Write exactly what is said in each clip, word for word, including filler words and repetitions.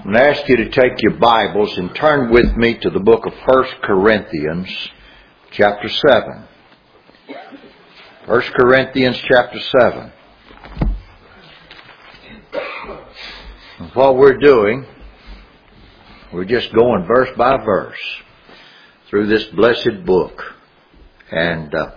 I'm going to ask you to take your Bibles and turn with me to the book of First Corinthians, chapter seven. First Corinthians, chapter seven. And what we're doing, we're just going verse by verse through this blessed book. And uh,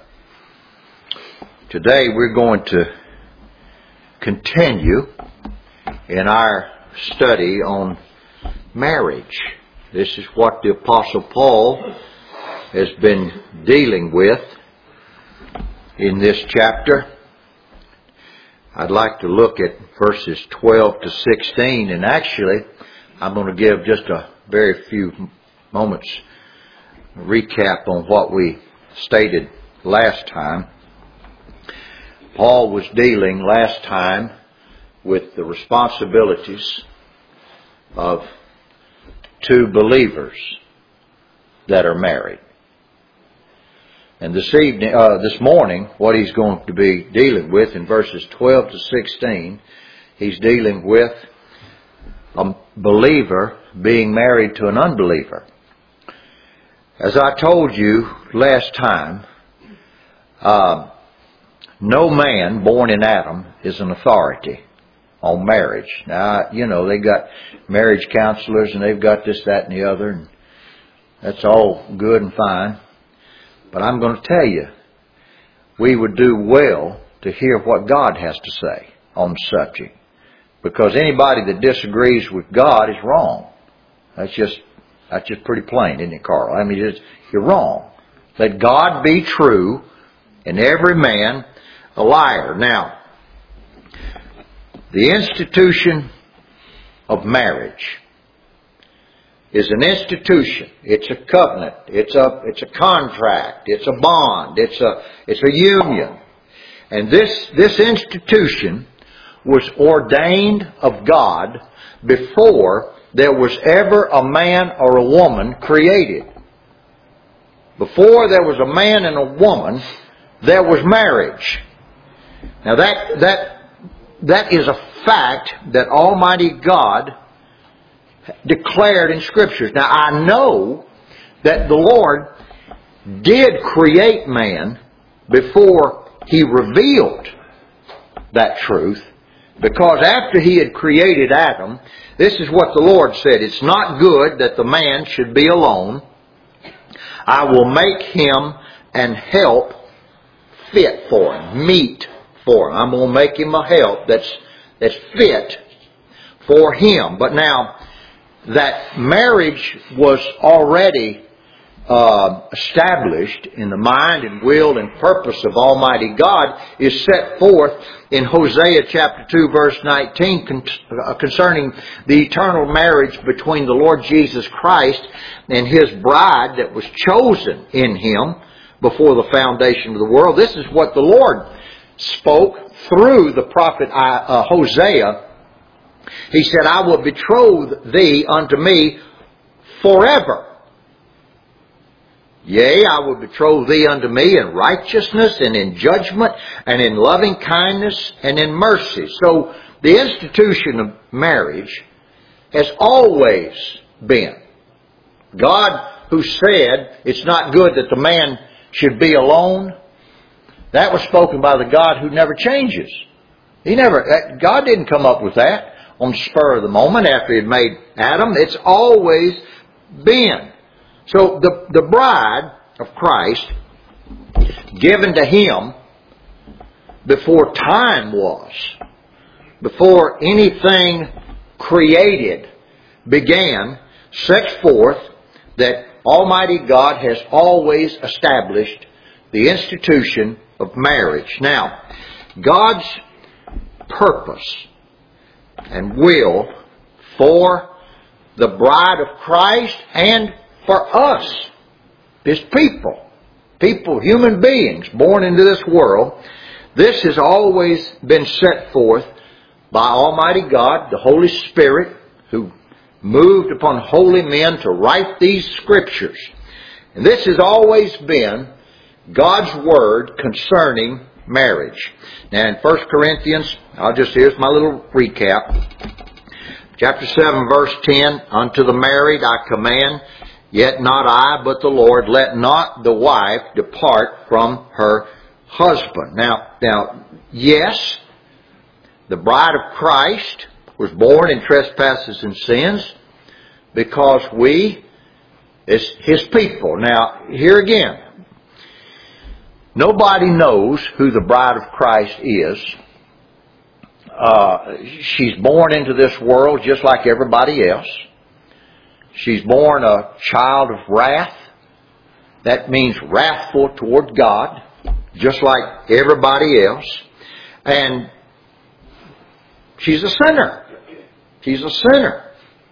today we're going to continue in our study on marriage. This is what the Apostle Paul has been dealing with in this chapter. I'd like to look at verses twelve to sixteen, and actually I'm going to give just a very few moments recap on what we stated last time. Paul was dealing last time with the responsibilities of two believers that are married. And this evening, uh, this morning, what he's going to be dealing with in verses twelve to sixteen, he's dealing with a believer being married to an unbeliever. As I told you last time, uh, no man born in Adam is an authority on marriage. Now, you know, they got marriage counselors and they've got this, that, and the other, and that's all good and fine. But I'm going to tell you, we would do well to hear what God has to say on the subject. Because anybody that disagrees with God is wrong. That's just that's just pretty plain, isn't it, Carl? I mean, it's, you're wrong. Let God be true and every man a liar. Now, the institution of marriage is an institution. It's a covenant. It's a it's a contract. It's a bond. It's a it's a union. And this this institution was ordained of God before there was ever a man or a woman created. Before there was a man and a woman, there was marriage. Now that that that is a fact that Almighty God declared in Scriptures. Now I know that the Lord did create man before He revealed that truth, because after He had created Adam, this is what the Lord said: "It's not good that the man should be alone. I will make him an help fit for him, meet for him. I'm going to make him a help that's that's fit for him." But now, that marriage was already uh, established in the mind and will and purpose of Almighty God is set forth in Hosea chapter two verse nineteen con- uh, concerning the eternal marriage between the Lord Jesus Christ and His bride that was chosen in Him before the foundation of the world. This is what the Lord spoke through the prophet uh, Hosea. He said, "I will betroth thee unto me forever. Yea, I will betroth thee unto me in righteousness and in judgment and in loving kindness and in mercy." So the institution of marriage has always been. God, who said it's not good that the man should be alone, that was spoken by the God who never changes. He never, God didn't come up with that on the spur of the moment after He had made Adam. It's always been. So the, the bride of Christ, given to Him before time was, before anything created began, sets forth that Almighty God has always established the institution of marriage. Now, God's purpose and will for the bride of Christ and for us, His people, people, human beings born into this world, this has always been set forth by Almighty God, the Holy Spirit, who moved upon holy men to write these Scriptures. And this has always been God's Word concerning marriage. Now in First Corinthians, I'll just, here's my little recap. Chapter seven, verse ten, unto the married I command, yet not I, but the Lord, let not the wife depart from her husband. Now, now, yes, the bride of Christ was born in trespasses and sins because we is His people. Now, here again, nobody knows who the bride of Christ is. Uh, she's born into this world just like everybody else. She's born a child of wrath. That means wrathful toward God, just like everybody else. And she's a sinner. She's a sinner.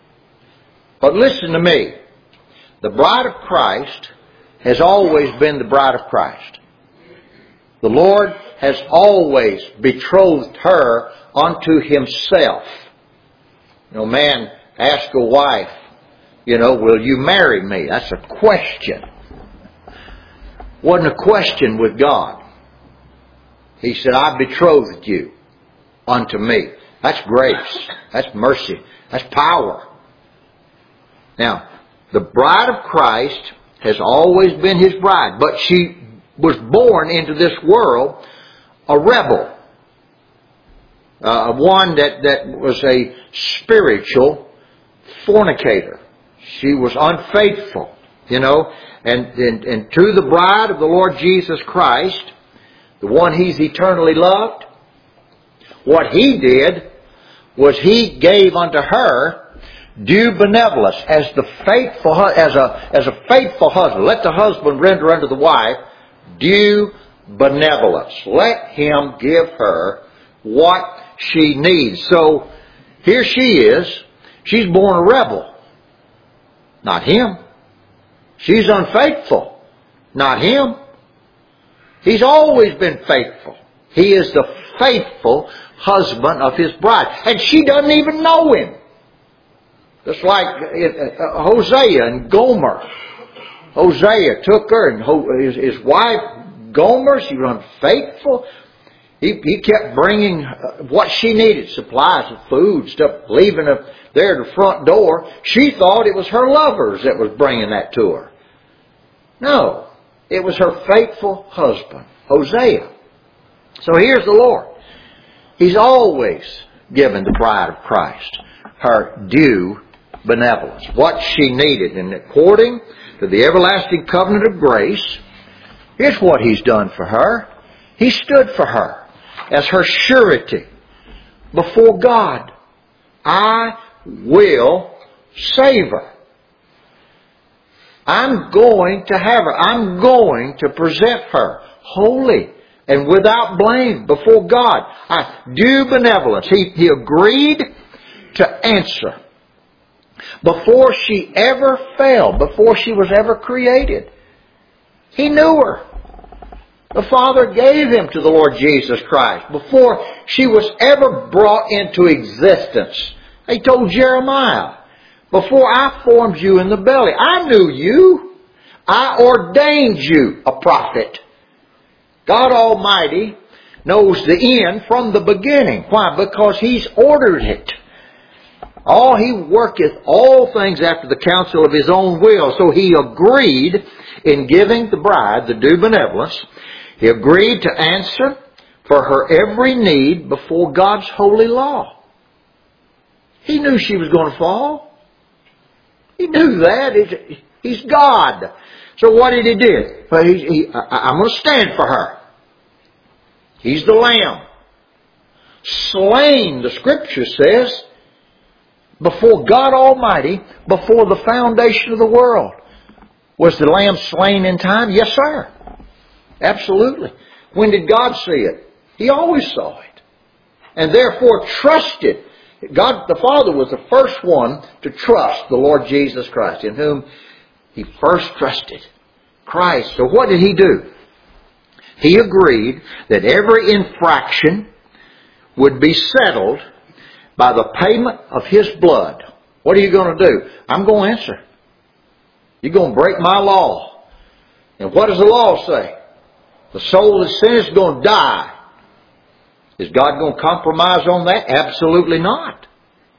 But listen to me. The bride of Christ has always been the bride of Christ. The Lord has always betrothed her unto Himself. You know, man asks a wife, you know, will you marry me? That's a question. Wasn't a question with God. He said, I betrothed you unto me. That's grace. That's mercy. That's power. Now, the bride of Christ has always been His bride, but she was born into this world a rebel. Uh, one that, that was a spiritual fornicator. She was unfaithful, you know. And, and, and to the bride of the Lord Jesus Christ, the one He's eternally loved, what He did was He gave unto her due benevolence as the faithful as a as a faithful husband. Let the husband render unto the wife due benevolence. Let him give her what she needs. So here she is. She's born a rebel. Not him. She's unfaithful. Not him. He's always been faithful. He is the faithful husband of his bride. And she doesn't even know him. Just like Hosea and Gomer. Hosea took her and his, his wife Gomer, she was unfaithful. He, he kept bringing what she needed, supplies of food, stuff, leaving her there at the front door. She thought it was her lovers that was bringing that to her. No, it was her faithful husband, Hosea. So here's the Lord. He's always given the bride of Christ her due benevolence, what she needed. And according to the everlasting covenant of grace, here's what He's done for her. He stood for her as her surety before God. I will save her. I'm going to have her. I'm going to present her holy and without blame before God. I due benevolence. He, he agreed to answer before she ever fell, before she was ever created. He knew her. The Father gave Him to the Lord Jesus Christ before she was ever brought into existence. He told Jeremiah, before I formed you in the belly, I knew you. I ordained you a prophet. God Almighty knows the end from the beginning. Why? Because He's ordered it. All He worketh all things after the counsel of His own will. So He agreed in giving the bride the due benevolence. He agreed to answer for her every need before God's holy law. He knew she was going to fall. He knew that. He's God. So what did He do? Well, he, he, I, I'm going to stand for her. He's the Lamb. Slain, the Scripture says, before God Almighty, before the foundation of the world. Was the Lamb slain in time? Yes, sir. Absolutely. When did God see it? He always saw it. And therefore trusted. God the Father was the first one to trust the Lord Jesus Christ, in whom He first trusted. Christ. So what did He do? He agreed that every infraction would be settled by the payment of His blood. What are you going to do? I'm going to answer. You're going to break my law. And what does the law say? The soul that sins is going to die. Is God going to compromise on that? Absolutely not.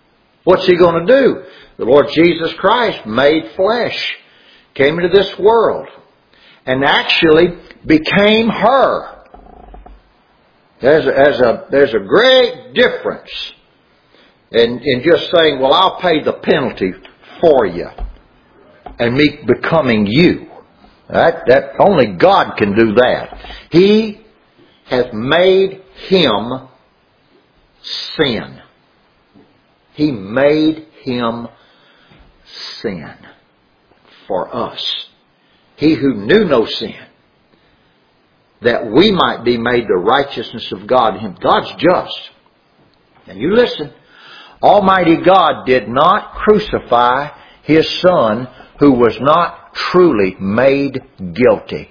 What's He going to do? The Lord Jesus Christ made flesh, came into this world, and actually became her. There's a, there's a, there's a great difference in, in just saying, well, I'll pay the penalty for you, and me becoming you. That, that only God can do that. He has made Him sin. He made Him sin for us. He who knew no sin, that we might be made the righteousness of God in Him. God's just. And you listen, Almighty God did not crucify His Son who was not truly made guilty.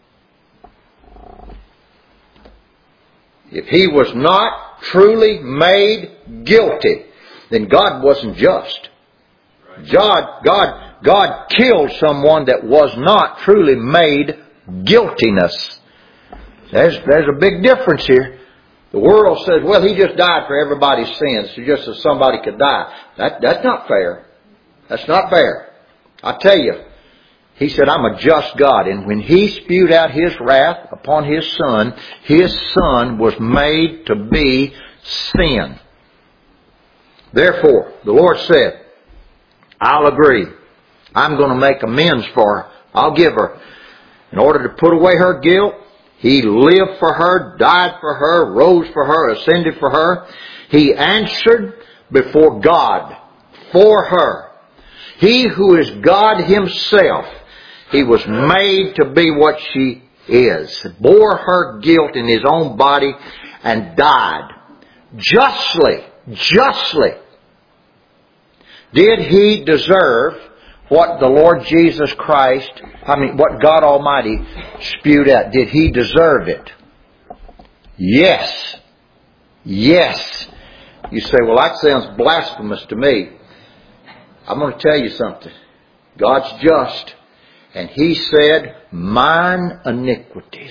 If He was not truly made guilty, then God wasn't just. God, God, God killed someone that was not truly made guiltiness. There's, there's a big difference here. The world says, well, He just died for everybody's sins, so just so somebody could die. That, that's not fair. That's not fair. I tell you, He said, I'm a just God. And when He spewed out His wrath upon His Son, His Son was made to be sin. Therefore, the Lord said, I'll agree. I'm going to make amends for her. I'll give her. In order to put away her guilt, He lived for her, died for her, rose for her, ascended for her. He answered before God for her. He who is God Himself, He was made to be what she is. Bore her guilt in His own body and died. Justly, justly. Did He deserve what the Lord Jesus Christ, I mean, what God Almighty spewed out? Did He deserve it? Yes. Yes. You say, well, that sounds blasphemous to me. I'm going to tell you something. God's just. And He said, mine iniquities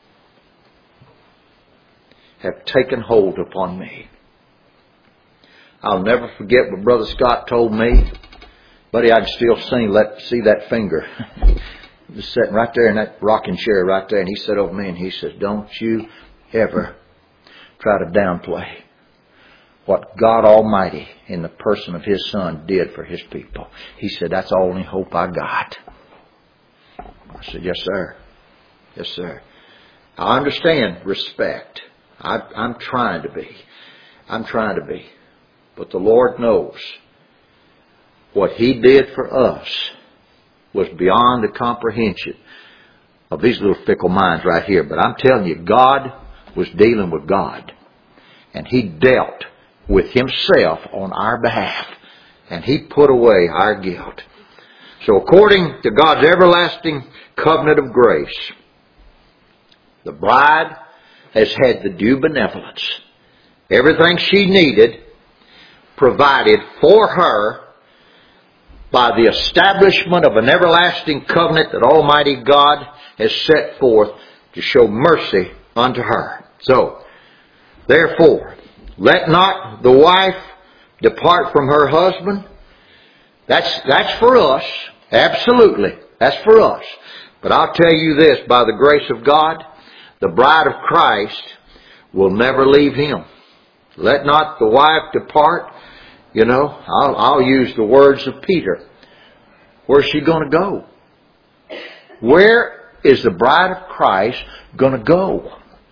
have taken hold upon me. I'll never forget what Brother Scott told me. Buddy, I can still see, let, see that finger. Just sitting right there in that rocking chair right there. And he said over me and he says, don't you ever try to downplay what God Almighty in the person of His Son did for His people. He said, that's the only hope I got. I said, yes, sir. Yes, sir. I understand respect. I, I'm trying to be. I'm trying to be. But the Lord knows what He did for us was beyond the comprehension of these little fickle minds right here. But I'm telling you, God was dealing with God. And He dealt with Himself on our behalf. And He put away our guilt. So according to God's everlasting covenant of grace, the bride has had the due benevolence. Everything she needed provided for her by the establishment of an everlasting covenant that Almighty God has set forth to show mercy unto her. So, therefore, let not the wife depart from her husband. That's, that's for us. Absolutely. That's for us. But I'll tell you this, by the grace of God, the bride of Christ will never leave Him. Let not the wife depart. You know, I'll, I'll use the words of Peter. Where's she going to go? Where is the bride of Christ going to go?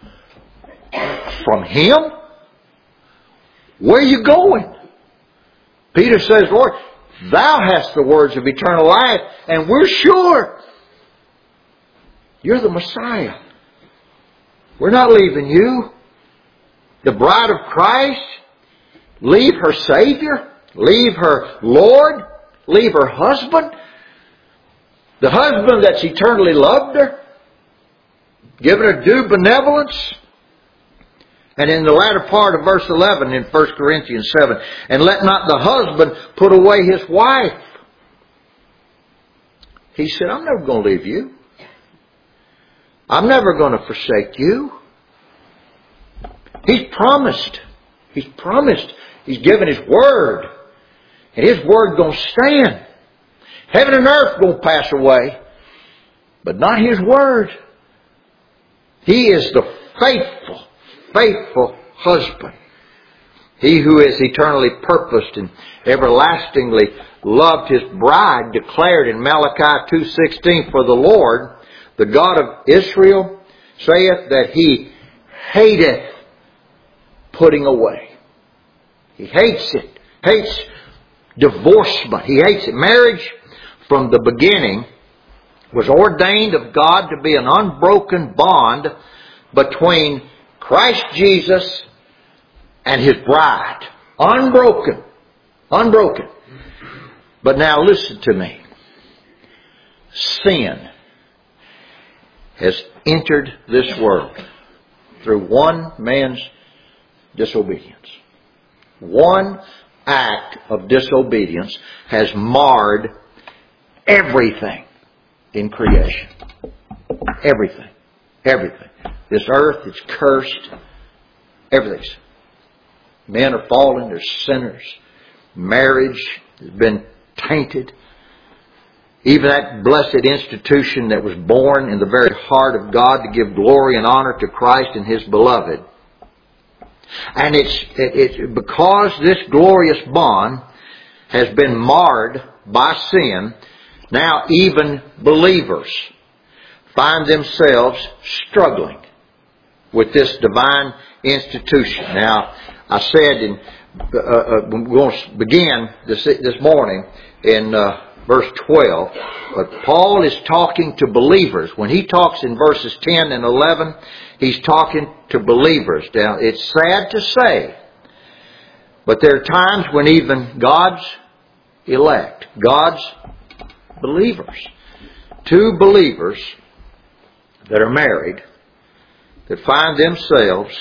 From Him? Where are you going? Peter says, Lord, Thou hast the words of eternal life, and we're sure You're the Messiah. We're not leaving you. The bride of Christ, leave her Savior, leave her Lord, leave her husband, the husband that's eternally loved her, given her due benevolence. And in the latter part of verse eleven in First Corinthians seven, and let not the husband put away his wife. He said, I'm never going to leave you. I'm never going to forsake you. He's promised. He's promised. He's given His word. And His Word going to stand. Heaven and earth going to pass away, but not His Word. He is the faithful, faithful husband. He who is eternally purposed and everlastingly loved His bride, declared in Malachi two sixteen, for the Lord, the God of Israel, saith that He hateth putting away. He hates it. Hates divorcement. He hates it. Marriage, from the beginning, was ordained of God to be an unbroken bond between Christ Jesus and His bride. Unbroken. Unbroken. But now listen to me. Sin has entered this world through one man's disobedience. One act of disobedience has marred everything in creation. Everything. Everything. This earth is cursed. Everything's. Men are fallen. They're sinners. Marriage has been tainted. Even that blessed institution that was born in the very heart of God to give glory and honor to Christ and His beloved. And it's, it's because this glorious bond has been marred by sin, now even believers find themselves struggling with this divine institution. Now, I said, in, uh, uh, we're going to begin this, this morning in uh, verse twelve, but Paul is talking to believers. When he talks in verses ten and eleven, he's talking to believers. Now, it's sad to say, but there are times when even God's elect, God's believers, two believers that are married, that find themselves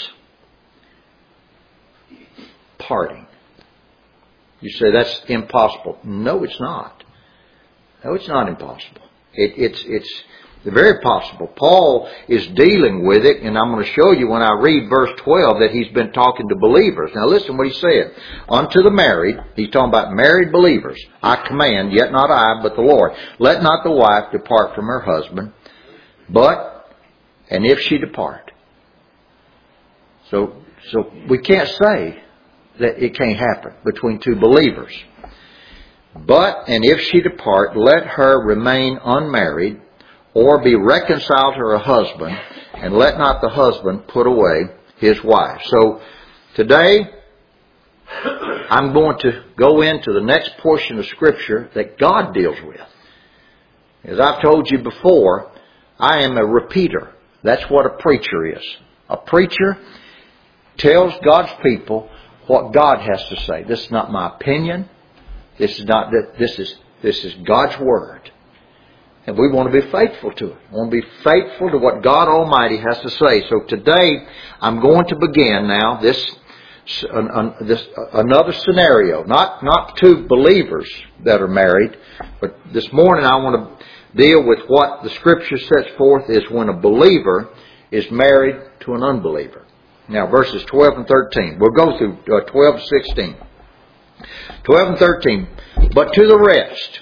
parting. You say that's impossible. No, it's not. No, it's not impossible. It, it's it's very possible. Paul is dealing with it, and I'm going to show you when I read verse twelve that he's been talking to believers. Now listen what he said. Unto the married, he's talking about married believers, I command, yet not I, but the Lord. Let not the wife depart from her husband, but, and if she depart. So, so we can't say that it can't happen between two believers. But, and if she depart, let her remain unmarried, or be reconciled to her husband, and let not the husband put away his wife. So, today, I'm going to go into the next portion of Scripture that God deals with. As I've told you before, I am a repeater. That's what a preacher is. A preacher tells God's people what God has to say. This is not my opinion. This is not that. This is this is God's Word, and we want to be faithful to it. We want to be faithful to what God Almighty has to say. So today, I'm going to begin now this an, this another scenario. Not not two believers that are married, but this morning I want to deal with what the Scripture sets forth is when a believer is married to an unbeliever. Now, verses twelve and thirteen. We'll go through uh, twelve to sixteen. twelve and thirteen. But to the rest,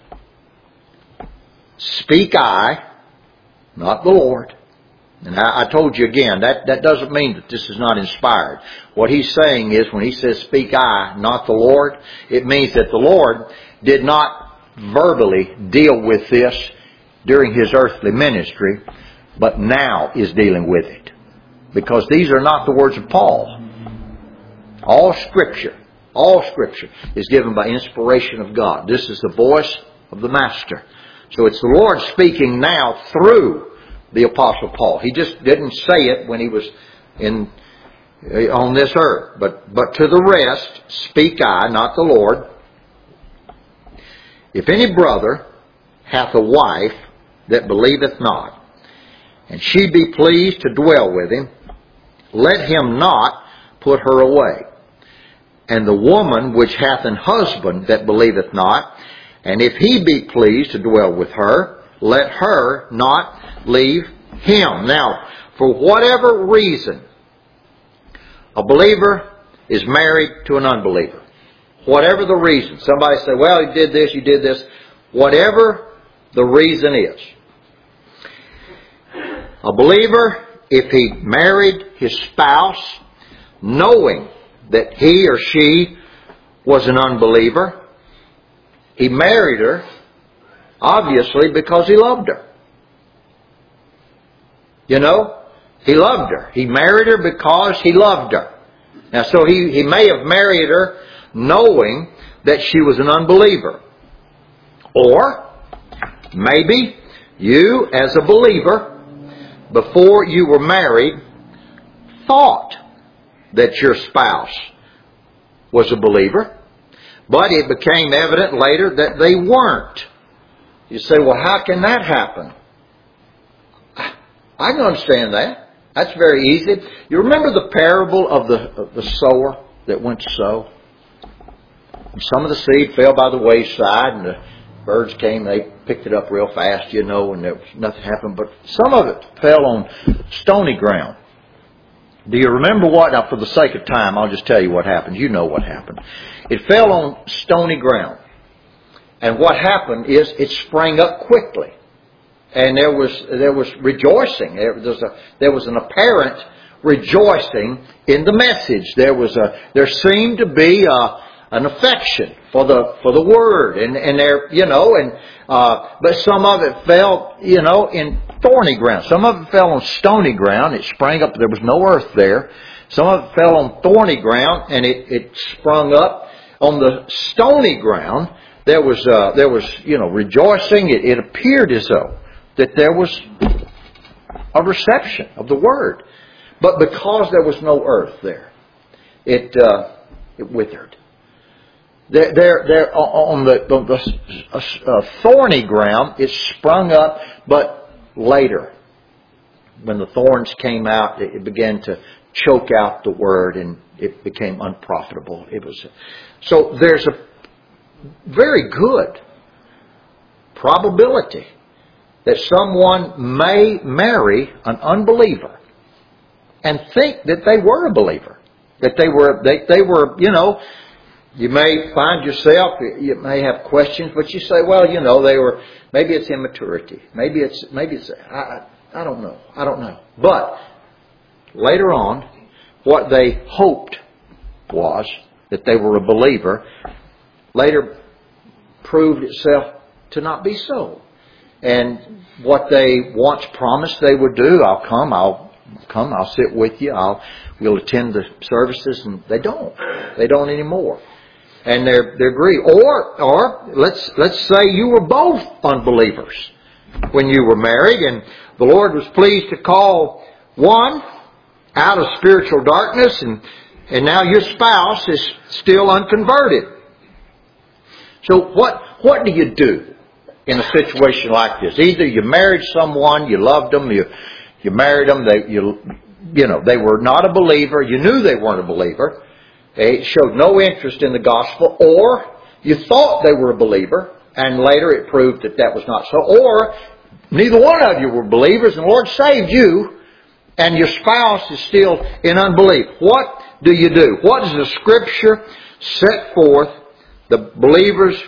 speak I, not the Lord. And I, I told you again, that, that doesn't mean that this is not inspired. What he's saying is, when he says speak I, not the Lord, it means that the Lord did not verbally deal with this during His earthly ministry, but now is dealing with it. Because these are not the words of Paul. All Scripture, all Scripture is given by inspiration of God. This is the voice of the Master. So it's the Lord speaking now through the Apostle Paul. He just didn't say it when he was in on this earth. But, but to the rest, speak I, not the Lord. If any brother hath a wife that believeth not, and she be pleased to dwell with him, let him not put her away. And the woman which hath an husband that believeth not, and if he be pleased to dwell with her, let her not leave him. Now, for whatever reason, a believer is married to an unbeliever. Whatever the reason. Somebody say, well, you did this, you did this. Whatever the reason is. A believer, if he married his spouse knowing that he or she was an unbeliever, he married her obviously because he loved her. You know, he loved her. He married her because he loved her. Now, so he, he may have married her knowing that she was an unbeliever. Or maybe you, as a believer, before you were married, thought that your spouse was a believer, but it became evident later that they weren't. You say, well, how can that happen? I can understand that. That's very easy. You remember the parable of the, of the sower that went to sow? And some of the seed fell by the wayside, and the birds came, they picked it up real fast, you know, and there was nothing happened. But some of it fell on stony ground. Do you remember what? Now, for the sake of time, I'll just tell you what happened. You know what happened. It fell on stony ground. And what happened is it sprang up quickly. And there was there was rejoicing. There was a there was an apparent rejoicing in the message. There was a there seemed to be a, an affection for the for the word, and and there you know, and uh, but some of it fell you know in thorny ground. Some of it fell on stony ground. It sprang up. There was no earth there. Some of it fell on thorny ground, and it it sprung up on the stony ground. There was uh, there was you know rejoicing. It, it appeared as though that there was a reception of the word. But because there was no earth there, it uh, it withered. There, there, there on the, on the uh, thorny ground, it sprung up, but later, when the thorns came out, it, it began to choke out the word, and it became unprofitable. It was so. There's a very good probability that someone may marry an unbeliever and think that they were a believer. That they were, they, they were, you know, you may find yourself, you may have questions, but you say, well, you know, they were, maybe it's immaturity. Maybe it's, maybe it's, I, I don't know. I don't know. But later on, what they hoped was that they were a believer, later proved itself to not be so. And what they once promised they would do, I'll come, I'll come, I'll sit with you, I'll we'll attend the services, and they don't. They don't anymore. And they're they're grieved. Or or let's let's say you were both unbelievers when you were married, and the Lord was pleased to call one out of spiritual darkness, and and now your spouse is still unconverted. So what what do you do in a situation like this? Either you married someone, you loved them, you you married them, they you you know they were not a believer, you knew they weren't a believer, they showed no interest in the gospel, or you thought they were a believer, and later it proved that that was not so, or neither one of you were believers, and the Lord saved you, and your spouse is still in unbelief. What do you do? What does the Scripture set forth the believer's